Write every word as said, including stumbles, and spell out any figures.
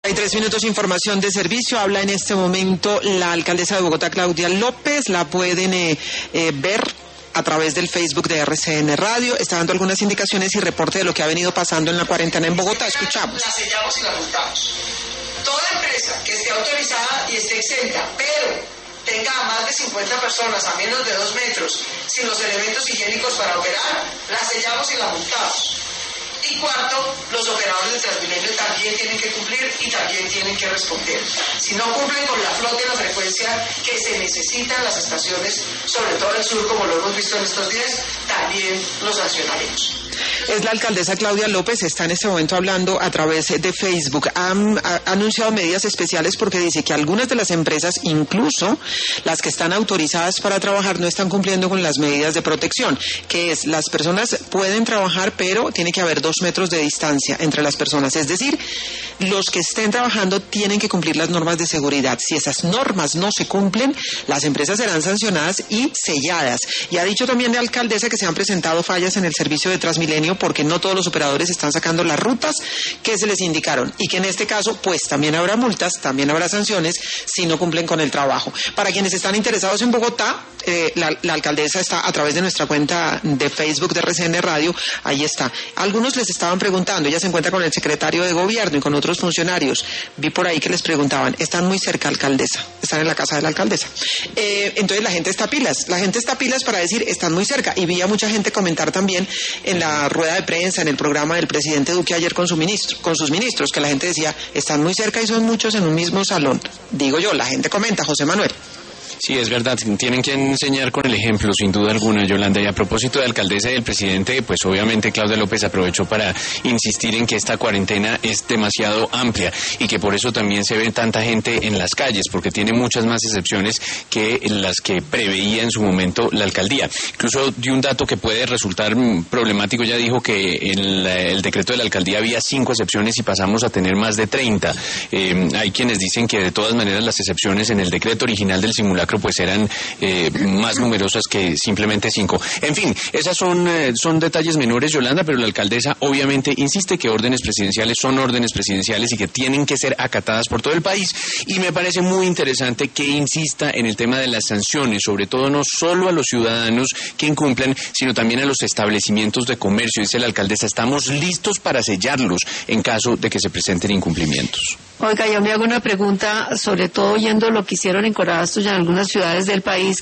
Hay tres minutos de información de servicio. Habla en este momento la alcaldesa de Bogotá, Claudia López. La pueden eh, eh, ver a través del Facebook de R C N Radio. Está dando algunas indicaciones y reporte de lo que ha venido pasando en la cuarentena en Bogotá. Escuchamos. La sellamos y la multamos. Toda empresa que esté autorizada y esté exenta, pero tenga a más de cincuenta personas a menos de dos metros sin los elementos higiénicos para operar, la sellamos y la multamos. Y cuarto, los operadores de Transmilenio también tienen que cumplir y también tienen que responder. Si no cumplen con la flota y la frecuencia que se necesita en las estaciones, sobre todo en el sur, como lo hemos visto en estos días, también los sancionaremos. Es la alcaldesa Claudia López, está en este momento hablando a través de Facebook. Ha, ha anunciado medidas especiales porque dice que algunas de las empresas, incluso las que están autorizadas para trabajar, no están cumpliendo con las medidas de protección, que es las personas pueden trabajar, pero tiene que haber dos metros de distancia entre las personas. Es decir, los que estén trabajando tienen que cumplir las normas de seguridad. Si esas normas no se cumplen, las empresas serán sancionadas y selladas. Y ha dicho también la alcaldesa que se han presentado fallas en el servicio de Transmilenio porque no todos los operadores están sacando las rutas que se les indicaron y que en este caso pues también habrá multas, también habrá sanciones si no cumplen con el trabajo. Para quienes están interesados en Bogotá, eh, la, la alcaldesa está a través de nuestra cuenta de Facebook de R C N Radio, ahí está. Algunos les estaban preguntando, ella se encuentra con el secretario de gobierno y con otros funcionarios, vi por ahí que les preguntaban, están muy cerca, alcaldesa, están en la casa de la alcaldesa. Eh, entonces la gente está pilas, la gente está pilas para decir, están muy cerca, y vi a mucha gente comentar también en la rueda de prensa, en el programa del presidente Duque ayer con su ministro, con sus ministros, que la gente decía, están muy cerca y son muchos en un mismo salón. Digo yo, la gente comenta, José Manuel. Sí, es verdad, tienen que enseñar con el ejemplo, sin duda alguna, Yolanda. Y a propósito de alcaldesa y del presidente, pues obviamente Claudia López aprovechó para insistir en que esta cuarentena es demasiado amplia y que por eso también se ve tanta gente en las calles, porque tiene muchas más excepciones que las que preveía en su momento la alcaldía. Incluso dio un dato que puede resultar problemático, ya dijo que en el decreto de la alcaldía había cinco excepciones y pasamos a tener más de treinta. Eh, hay quienes dicen que de todas maneras las excepciones en el decreto original del simulacro pues eran eh, más numerosas que simplemente cinco. En fin, esas son, eh, son detalles menores, Yolanda, pero la alcaldesa obviamente insiste que órdenes presidenciales son órdenes presidenciales y que tienen que ser acatadas por todo el país, y me parece muy interesante que insista en el tema de las sanciones, sobre todo no solo a los ciudadanos que incumplan, sino también a los establecimientos de comercio. Dice la alcaldesa, estamos listos para sellarlos en caso de que se presenten incumplimientos. Oiga, yo me hago una pregunta, sobre todo oyendo lo que hicieron en Corabastos y en algunas ciudades del país,